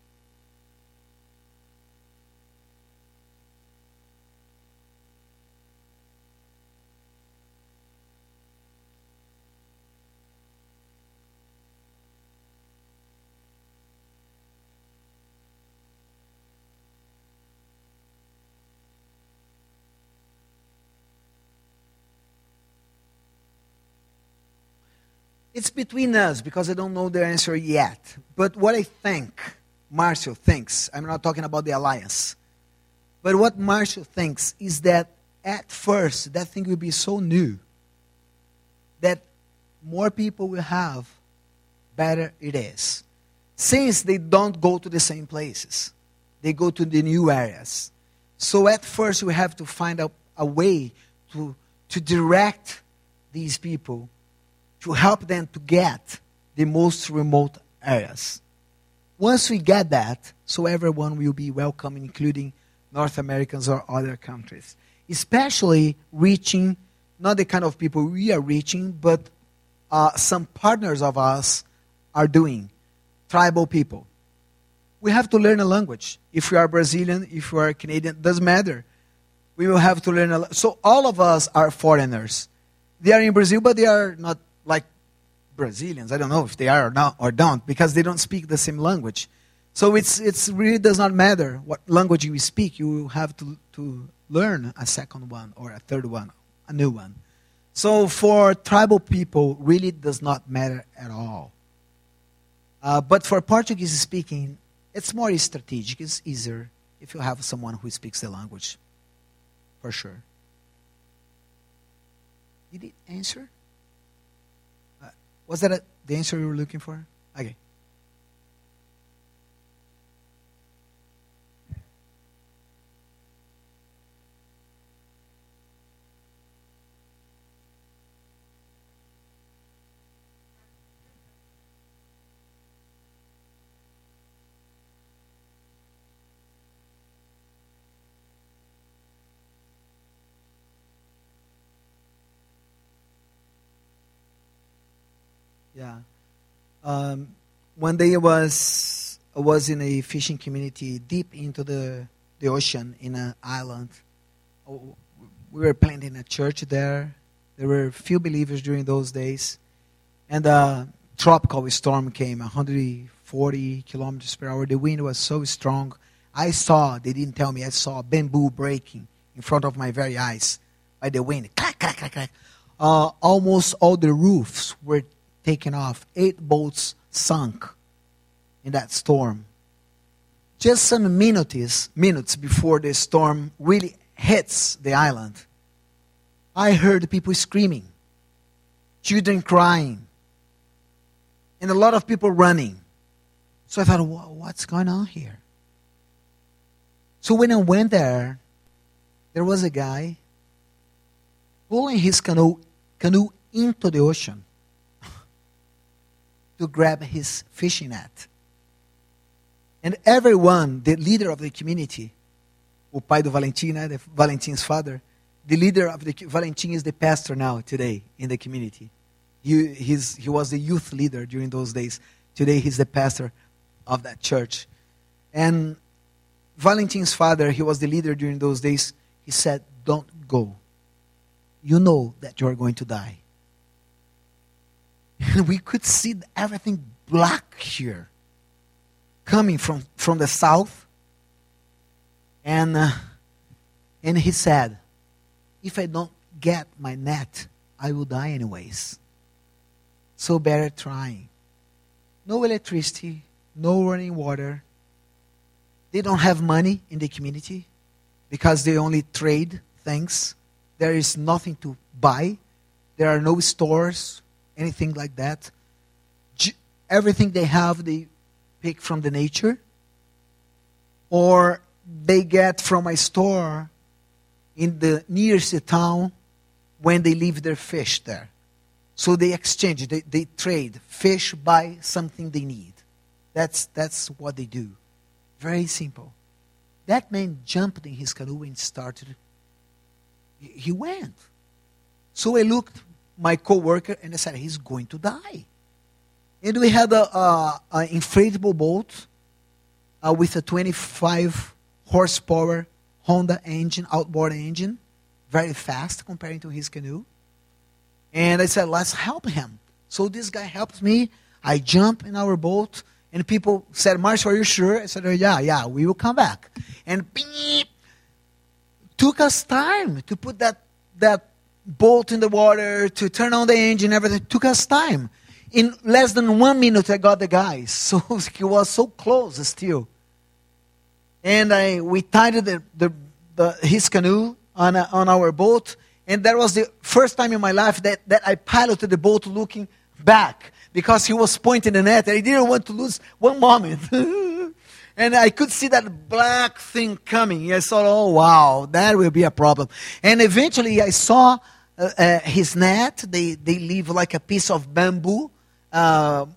It's between us because I don't know the answer yet. But what I think, Marcio thinks, I'm not talking about the alliance, but what Marcio thinks is that at first that thing will be so new that more people will have, better it is. Since they don't go to the same places, they go to the new areas. So at first we have to find a way to direct these people, to help them to get the most remote areas. Once we get that, so everyone will be welcome, including North Americans or other countries. Especially reaching, not the kind of people we are reaching, but some partners of us are doing, tribal people. We have to learn a language. If you are Brazilian, if you are Canadian, doesn't matter. We will have to learn a language. So all of us are foreigners. They are in Brazil, but they are not like Brazilians. I don't know if they are or not or don't, because they don't speak the same language. So it's really does not matter what language you speak. You will have to learn a second one or a third one, a new one. So for tribal people, really does not matter at all. But for Portuguese speaking, it's more strategic. It's easier if you have someone who speaks the language, for sure. Did it answer? Was that the answer you were looking for? Okay. Yeah. One day I was in a fishing community deep into the ocean in an island. Oh, we were planting a church there. There were few believers during those days. And a tropical storm came, 140 kilometers per hour. The wind was so strong. I saw, they didn't tell me, I saw bamboo breaking in front of my very eyes by the wind. Clack, clack, clack, clack. Almost all the roofs were taken off. 8 boats sunk in that storm. Just some minutes before the storm really hits the island, I heard people screaming, children crying, and a lot of people running. So I thought, what's going on here? So when I went there was a guy pulling his canoe into the ocean to grab his fishing net. And everyone, the leader of the community, o pai do Valentim, Valentim's father, the leader of the Valentim is the pastor now today in the community. He was the youth leader during those days. Today he's the pastor of that church. And Valentim's father, he was the leader during those days. He said, "Don't go. You know that you are going to die." And we could see everything black here, coming from the south. And he said, "If I don't get my net, I will die anyways. So better trying." No electricity, no running water. They don't have money in the community because they only trade things. There is nothing to buy. There are no stores, anything like that. Everything they have, they pick from the nature, or they get from a store in the nearest town when they leave their fish there. So they exchange, they trade. Fish buy something they need. That's what they do. Very simple. That man jumped in his canoe and started. He went. So I looked my coworker, and I said, he's going to die. And we had an inflatable boat with a 25 horsepower Honda engine, outboard engine, very fast comparing to his canoe. And I said, let's help him. So this guy helped me. I jumped in our boat, and people said, Marshall, are you sure? I said, yeah, we will come back. And beep, took us time to put that boat in the water, to turn on the engine, everything. It took us time. In less than 1 minute, I got the guys. So he was so close still. And we tied his canoe on our boat. And that was the first time in my life that I piloted the boat looking back, because he was pointing the net and I didn't want to lose one moment. And I could see that black thing coming. I thought, oh, wow, that will be a problem. And eventually I saw his net. They leave like a piece of bamboo a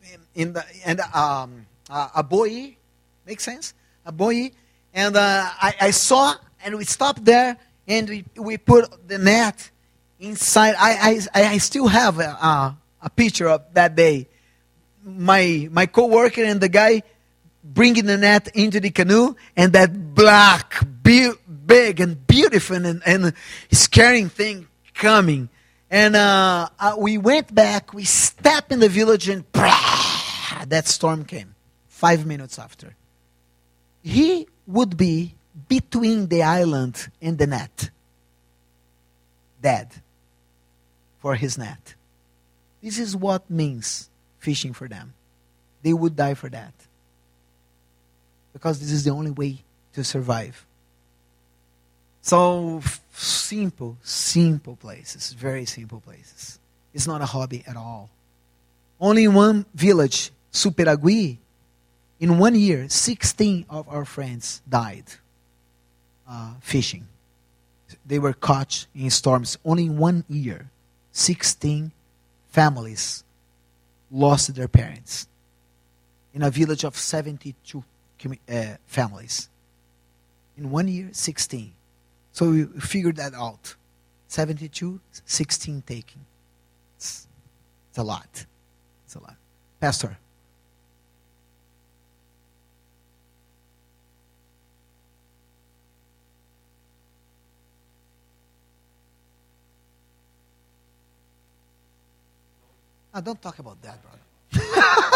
buoy. Makes sense? A buoy. And I saw, and we stopped there, and we put the net inside. I still have a picture of that day. My coworker and the guy bringing the net into the canoe, and that black, big and beautiful and scaring thing coming. And we went back, we stepped in the village, and that storm came 5 minutes after. He would be between the island and the net, dead for his net. This is what means fishing for them. They would die for that, because this is the only way to survive. So simple places, very simple places. It's not a hobby at all. Only in one village, Superagui, in 1 year, 16 of our friends died fishing. They were caught in storms. Only in 1 year, 16 families lost their parents. In a village of 72 families. In 1 year, 16. So we figured that out. 72, 16 taking. It's a lot. It's a lot. Pastor. Don't talk about that, brother.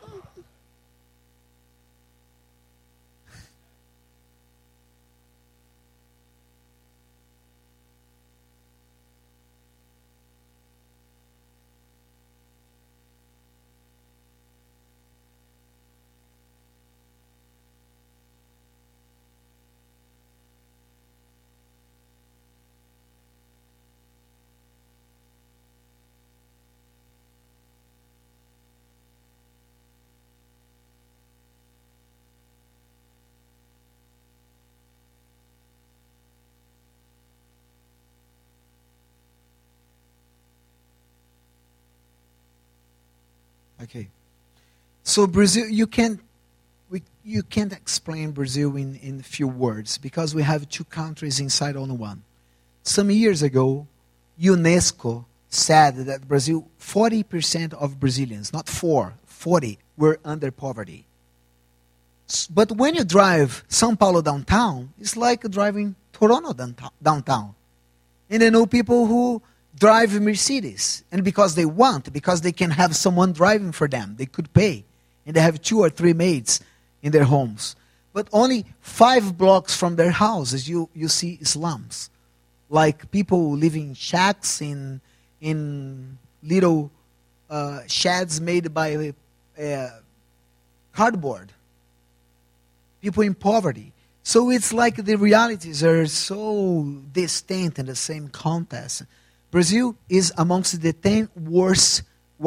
Okay. So Brazil, you can't explain Brazil in a few words, because we have two countries inside only one. Some years ago, UNESCO said that Brazil, 40% of Brazilians, not 40, were under poverty. But when you drive São Paulo downtown, it's like driving Toronto downtown. And I know people who drive Mercedes, and because they can have someone driving for them, they could pay, and they have 2 or 3 maids in their homes. But only 5 blocks from their houses, you see slums, like people living in shacks in little sheds made by cardboard. People in poverty. So it's like the realities are so distinct in the same context. Brazil is amongst the 10 worst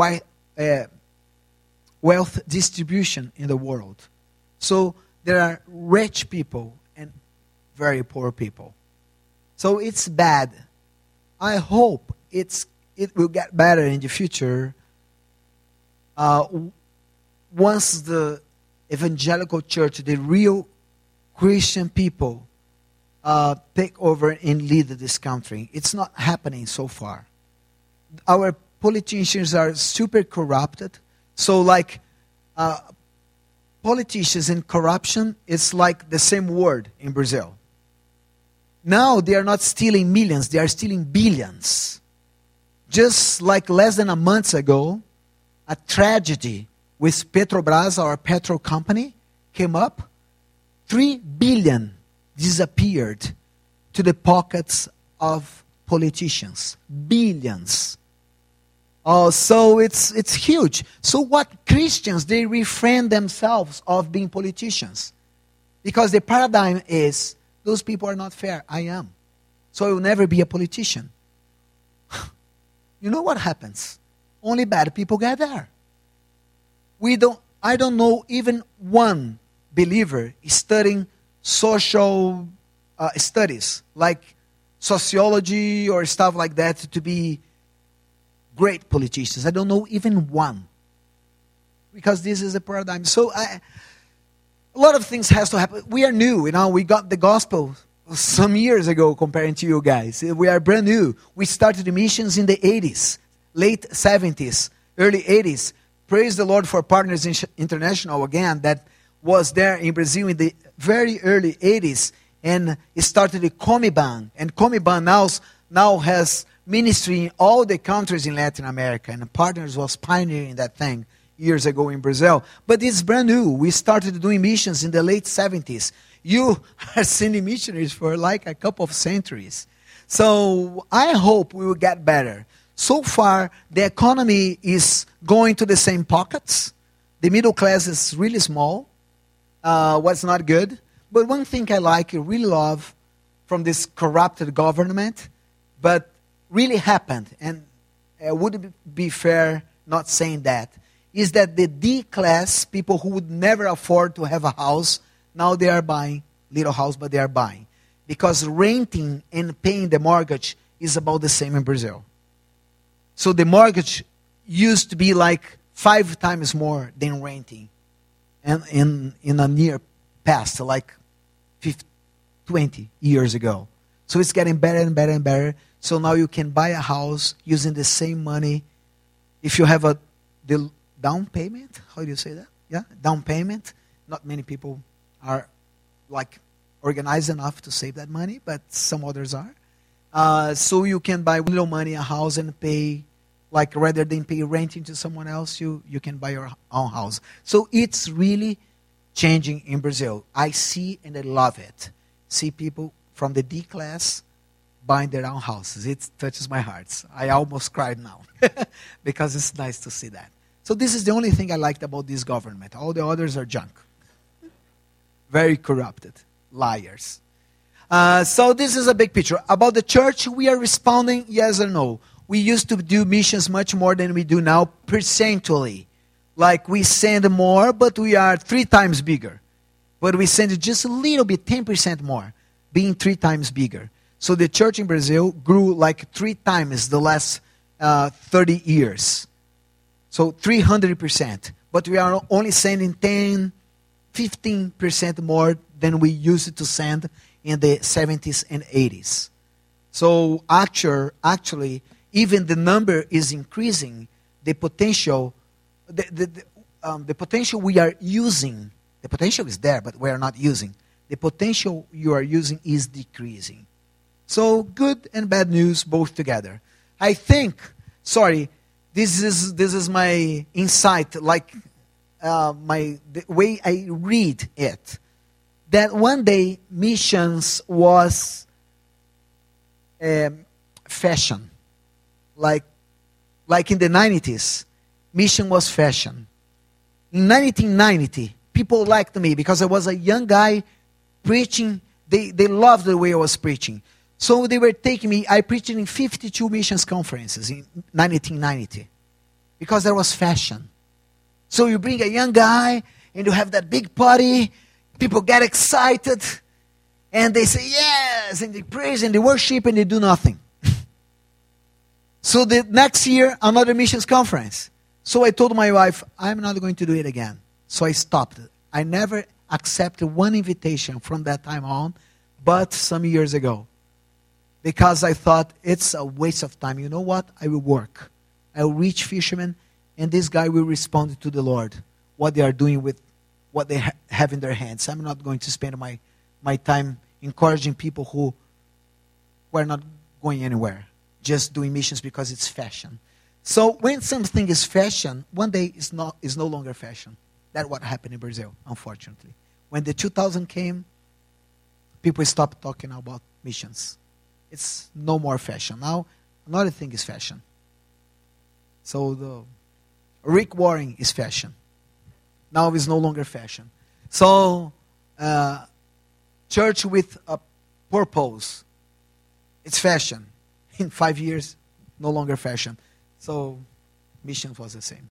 wealth distribution in the world. So there are rich people and very poor people. So it's bad. I hope it will get better in the future. Once the evangelical church, the real Christian people, take over and lead this country. It's not happening so far. our politicians are super corrupted. So like politicians and corruption is like the same word in Brazil. Now they are not stealing millions, they are stealing billions. Just like less than a month ago, a tragedy with Petrobras, our petrol company, came up. 3 billion disappeared to the pockets of politicians. Billions. Oh, so it's huge. So what Christians, they refrain themselves of being politicians. Because the paradigm is, those people are not fair. I am. So I will never be a politician. You know what happens? Only bad people get there. I don't know even one believer studying social studies, like sociology or stuff like that, to be great politicians. I don't know even one. Because this is the paradigm. So a lot of things has to happen. We are new, we got the gospel some years ago comparing to you guys. We are brand new. We started the missions in the 80s, late 70s, early 80s. Praise the Lord for Partners International again, that was there in Brazil in the very early 80s, and it started the Comiban. And Comiban now has ministry in all the countries in Latin America, and Partners was pioneering that thing years ago in Brazil. But it's brand new. We started doing missions in the late 70s. You are sending missionaries for like a couple of centuries. So I hope we will get better. So far, the economy is going to the same pockets. The middle class is really small. What's not good. But one thing I really love from this corrupted government, but really happened, and would it be fair not saying that, is that the D class, people who would never afford to have a house, now they are buying little house, but they are buying. Because renting and paying the mortgage is about the same in Brazil. So the mortgage used to be like 5 times more than renting. And in a near past, like 20 years ago. So it's getting better and better and better. So now you can buy a house using the same money. If you have the down payment, how do you say that? Yeah, down payment. Not many people are like organized enough to save that money, but some others are. So you can buy with little money a house and pay, like rather than pay renting to someone else, you can buy your own house. So it's really changing in Brazil. I see and I love it. See people from the D class buying their own houses. It touches my heart. I almost cried now because it's nice to see that. So this is the only thing I liked about this government. All the others are junk. Very corrupted. Liars. So this is a big picture. About the church, we are responding yes or no. We used to do missions much more than we do now, percentually. Like we send more, but we are 3 times bigger. But we send just a little bit, 10% more, being 3 times bigger. So the church in Brazil grew like 3 times the last 30 years. So 300%. But we are only sending 10, 15% more than we used to send in the 70s and 80s. So actually, even the number is increasing, the potential, the potential we are using, the potential is there, but we are not using. The potential you are using is decreasing. So good and bad news both together. I think, this is my insight, like the way I read it, that one day missions was fashion. Like in the 90s, mission was fashion. In 1990, people liked me because I was a young guy preaching. They loved the way I was preaching. So they were taking me. I preached in 52 missions conferences in 1990 because there was fashion. So you bring a young guy and you have that big party. People get excited and they say yes, and they praise and they worship and they do nothing. So the next year, another missions conference. So I told my wife, I'm not going to do it again. So I stopped. I never accepted one invitation from that time on, but some years ago. because I thought it's a waste of time. You know what? I will work. I will reach fishermen, and this guy will respond to the Lord, what they are doing with what they have in their hands. I'm not going to spend my time encouraging people who are not going anywhere, just doing missions because it's fashion. So when something is fashion, one day is no longer fashion. That's what happened in Brazil, unfortunately. When the 2000 came, people stopped talking about missions. It's no more fashion. Now, another thing is fashion. So the Rick Warren is fashion. Now it's no longer fashion. So church with a purpose, it's fashion. In 5 years, no longer fashion. So mission was the same.